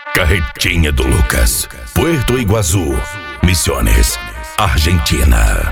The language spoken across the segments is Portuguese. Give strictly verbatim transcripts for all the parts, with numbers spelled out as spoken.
Carretinha do Lucas, Puerto Iguazú, Misiones, Argentina.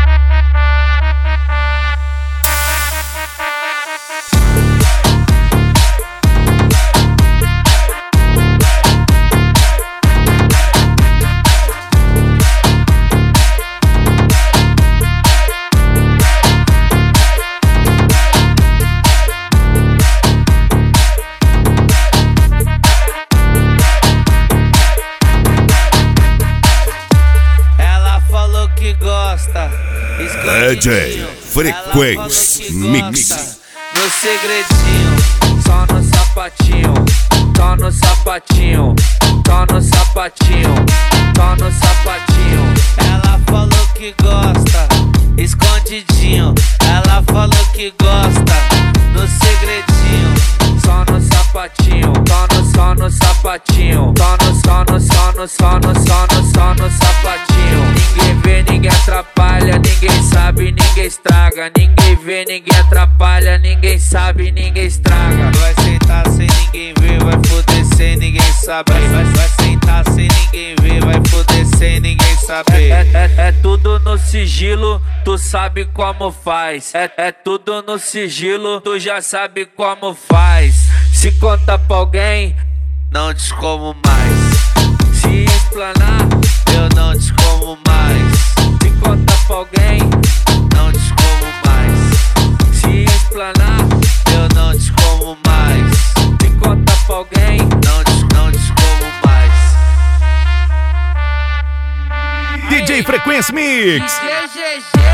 D J Frequência Mix. No segredinho, só no sapatinho, só no sapatinho, só no sapatinho, só no sapatinho. Ela falou que gosta, escondidinho. Ela falou que gosta, no segredinho, só no sapatinho, só no, só no sapatinho, só no, só no, só no, só no, só no, só no sapatinho. Ninguém vê, ninguém atrapalha, ninguém sabe, ninguém estraga. Ninguém vê, ninguém atrapalha, ninguém sabe, ninguém estraga. Vai sentar sem ninguém ver, vai foder sem ninguém saber. Vai, vai sentar sem ninguém ver, vai foder sem ninguém saber. É, é, é tudo no sigilo, tu sabe como faz. É, é tudo no sigilo, tu já sabe como faz. Se conta pra alguém, não te como mais. Se explanar, eu não te como mais. Se conta pra alguém, não te como mais. Se explanar, eu não te como mais. Se conta pra alguém, não te, não te como mais. D J Frequência Mix. D J G G.